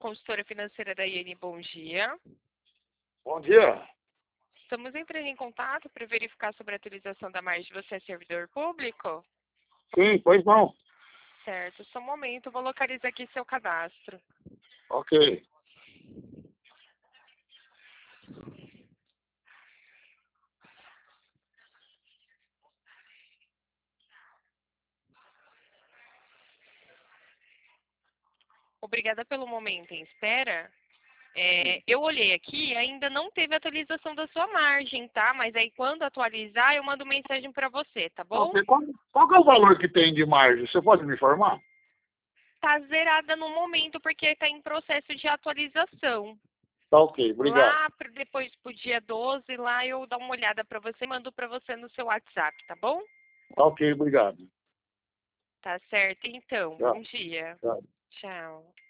consultora financeira da IN. Bom dia. Bom dia. Estamos entrando em contato para verificar sobre a atualização da margem de você é servidor público? Sim, pois não. Certo, só um momento, vou localizar aqui seu cadastro. Ok. Obrigada pelo momento em espera. Eu olhei aqui, ainda não teve atualização da sua margem, tá? Mas aí quando atualizar, eu mando mensagem para você, tá bom? Ok. Qual que é o valor que tem de margem? Você pode me informar? Tá zerada no momento porque está em processo de atualização. Tá ok, obrigado. Lá depois pro dia 12, lá eu dou uma olhada para você, mando para você no seu WhatsApp, tá bom? Tá ok, obrigado. Tá certo, então. Tchau. Bom dia. Tchau. Tchau.